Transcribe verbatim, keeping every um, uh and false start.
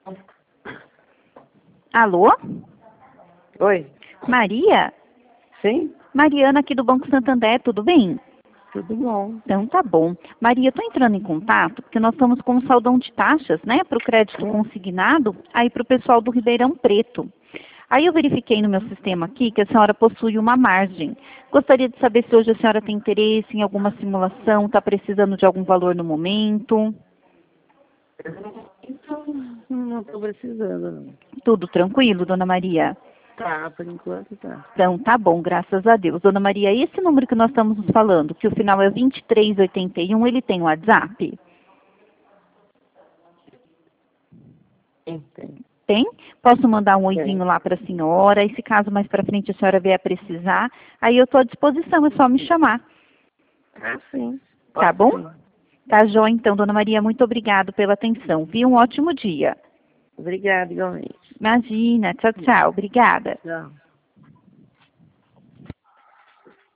Alô? Oi. Maria? Sim? Mariana aqui do Banco Santander, tudo bem? Tudo bom. Então tá bom. Maria, eu tô entrando em contato porque nós estamos com um saldão de taxas, né, para o crédito consignado, aí para o pessoal do Ribeirão Preto. Aí eu verifiquei no meu sistema aqui que a senhora possui uma margem. Gostaria de saber se hoje a senhora tem interesse em alguma simulação, está precisando de algum valor no momento. Então, não estou precisando, não. Tudo tranquilo, dona Maria? Tá, por enquanto tá. Então, tá bom, graças a Deus. Dona Maria, esse número que nós estamos nos falando, que o final é vinte e três oitenta e um, ele tem WhatsApp? Tem, tem. Tem? Posso mandar um oizinho lá para a senhora, e se caso mais para frente a senhora vier a precisar, aí eu estou à disposição, é só me chamar. Ah, sim. Tá Pode bom? sim. Tá joia, então, dona Maria, muito obrigado pela atenção, viu? Um ótimo dia. Obrigada, igualmente. Imagina, tchau, tchau, obrigada. Tchau.